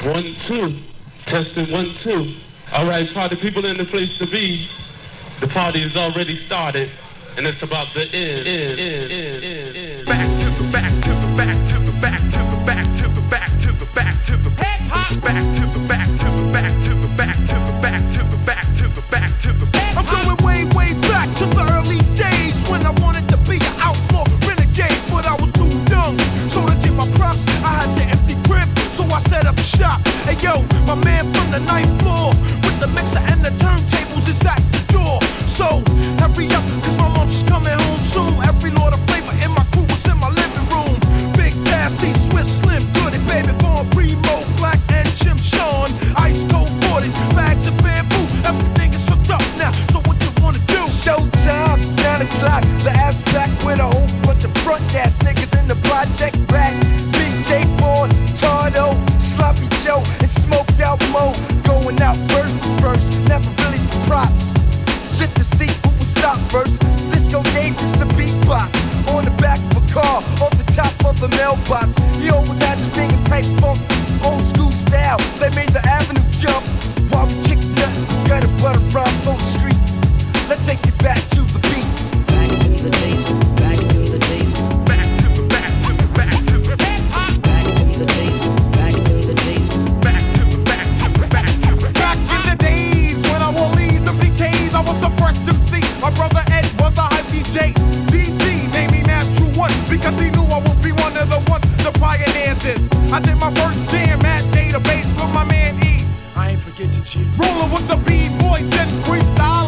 1, 2. Testing 1, 2. All right, party people in the place to be. The party has already started, and it's about to end. Back to the back to the back to the back to the back to the back to the back to the hip hop. Back to the back to the back to the back to the back to the back to the back to the. I'm going way back to the early days when I wanted to be an outlaw renegade, but I was too young. So to get my props, I had the empty crib, so I set up shop. Hey yo, my man from the 9th floor with the mixer and the turntables is at the door. So hurry up, cause my mom's coming home soon. Every Lord of Flavor in my crew was in my living room. Big Tassie, Swift, Slim, Goody, Baby Born, Primo, Black, and Jim Sean. Ice cold 40s, bags of bamboo. Everything is hooked up now, so what you wanna do? Showtime, 9 o'clock. The app's back with a whole bunch of front ass niggas in the project back. BJ Born, Tardo, Sloppy Joe, and Smoked Out Mo. Going out verse to verse, never really for props. Just to see who would stop first. Disco gave us the beatbox on the back of a car, off the top of the mailbox. He always had the finger tight funk, old school style. They made the avenue jump while we kick nothing. Got a butter rhyme for the streets. Let's take it back to the beat. Back in the days, back in the days, Back to the back to the back to the hip hop. back in the days, back in the days. Back to the back to the back to the. Back in the days when I wore Lee's and PKs, I was the first MC. My brother Ed was the hype DJ. DC named me Natural One because he knew I would be one of the ones to pioneer this. I did my first jam at Database with my man E. I ain't forget to cheat. Rolling with the B-boys and freestyle.